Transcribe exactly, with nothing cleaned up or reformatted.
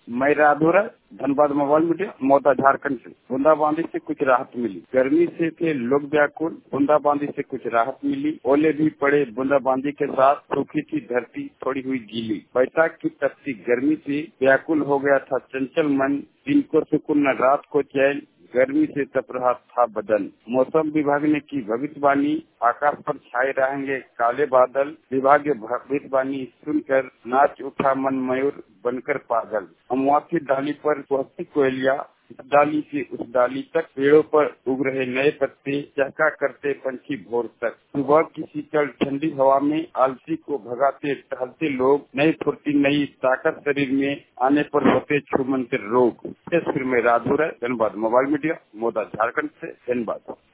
मैं Radhora Dhanbad mobile media Mauda Jharkhand से। बूंदाबांदी से कुछ राहत मिली, गर्मी से थे लोग व्याकुल, बूंदाबांदी से कुछ राहत मिली। ओले भी पड़े बूंदाबांदी के साथ, सूखी थी धरती थोड़ी हुई गीली। बैसाख की तपती गर्मी से व्याकुल हो गया था चंचल मन, दिन को सुकून न रात को चैन, गर्मी से तप रहा था बदन। मौसम विभाग ने की भविष्यवाणी, आकाश पर छाए रहेंगे काले बादल। विभाग भविष्यवाणी सुनकर नाच उठा मन मयूर बनकर पागल। अमवा की डाली पर पहुंची कोयलिया, इस डाली से उस डाली तक पेड़ों पर उग रहे नए पत्ते, चहका करते पंछी भोर तक। सुबह की शीतल ठंडी हवा में आलसी को भगाते टहलते लोग, नई फुर्ती नई ताकत शरीर में आने पर होते छूमंतर रोग। फिर मैं राधुर धनबाद मोबाइल मीडिया मौदा झारखंड से धनबाद।